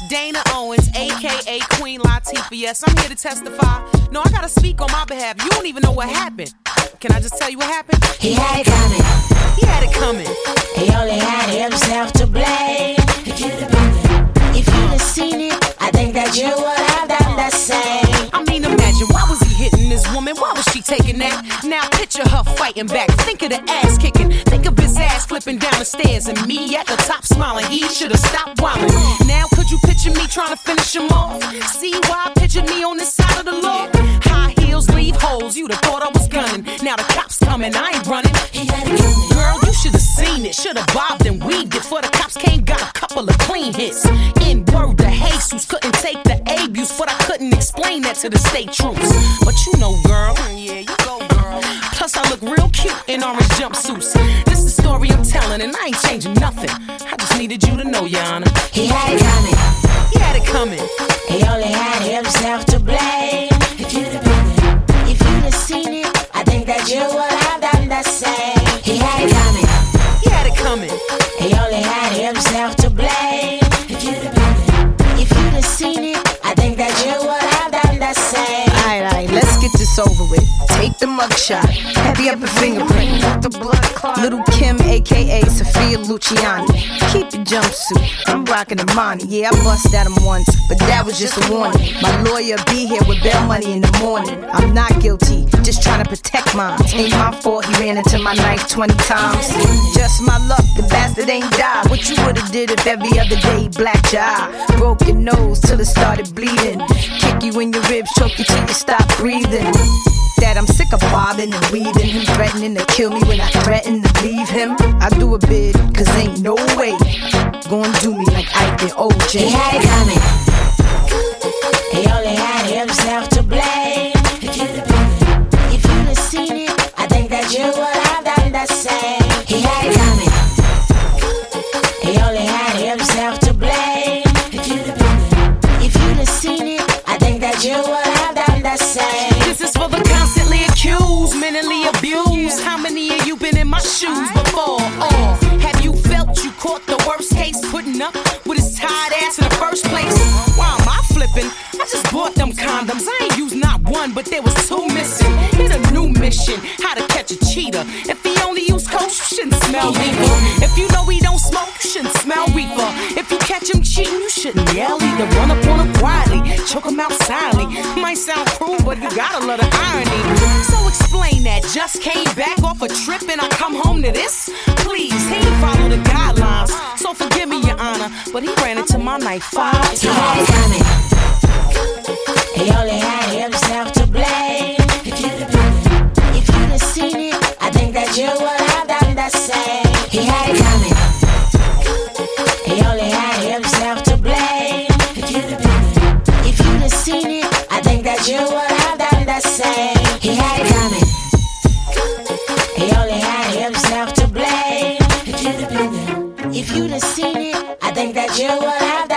Dana Owens, a.k.a. Queen Latifah. Yes, I'm here to testify. No, I gotta speak on my behalf. You don't even know what happened. Can I just tell you what happened? He had it coming. He had it coming. He only had himself to blame. If you'd have seen it, I think that you would have done the same. I mean, imagine, why was he hitting this woman? Why was she taking that? Now picture her fighting back. Think of the ass kicking. Think of his ass flipping down the stairs and me at the top smiling. He should have stopped whining. Now could you picture me trying to finish him off? See why I pictured me on this side of the law? High heels leave holes. You'd have thought I was gunning. Now the cops coming, I ain't running. Girl, you should have seen it. Should have bobbed and weaved it. Before the cops came, got a couple of clean hits. In word to Jesus, couldn't take the abuse, but I couldn't explain that to the state troops. But you know, girl, yeah, you go, girl. Plus, I look real cute in orange jumpsuits. This is the story I'm telling, and I ain't changing nothing. I just needed you to know, Your Honor. He had it coming. He had it coming. He only had himself to blame. If you'd have seen it, I think that you would have done the same. He had it coming. He had it coming. He only had himself to blame. If you'd have seen it, I think that you would have done the same. Alright, let's get this over with. Take the mugshot, heavy up the fingerprint, the blood clot. Little Kim, aka Sophia Luciani. Keep the jumpsuit, I'm rocking the money. Yeah, I bust at him once, but that was just a warning. My lawyer be here with bail money in the morning. I'm not guilty, just trying to protect mine. Ain't my fault he ran into my knife 20 times. Just my luck, the bastard ain't died. What you would've did if every other day he blacked your eye? Broke your nose till it started bleeding. Kick you in your ribs, choke you till you stop breathing. That I'm sick of bobbing and weaving. Him threatening to kill me when I threaten to leave him. I do a bid, cause ain't no way gonna do me like Ike and OJ. He had it coming. He only had himself to blame. If you'd have seen it, I think that you would have done the same. He had it coming. He only had himself to blame. If you'd have seen it, I think that you would have done the same. This is for the constantly accused, mentally abused. How many of you been in my shoes before? Or have you felt you caught the worst case putting up with his tired ass in the first place? Why am I flipping? I just bought them condoms. I ain't used not one, but there was two missing. Hit a new mission, how to catch a cheater. If he only used coke, you shouldn't smell reefer. If you know he don't smoke, you shouldn't smell reefer. If you catch him cheating, you shouldn't yell either. Run up on him quietly, choke him out silently. Might sound cruel, but you gotta love the irony. So explain that. Just came back off a trip and I come home to this? Please, he ain't follow the guidelines. So forgive me, Your Honor, but he ran into my knife 5 times. He had it coming. He only had himself to blame. If you'd have seen it, I think that you would have done the same. He had it coming. He only had himself to blame. If you'd have seen it, I think that you would have done the same. He had it coming. He only had himself to blame. If you'd have seen it, I think that you would have done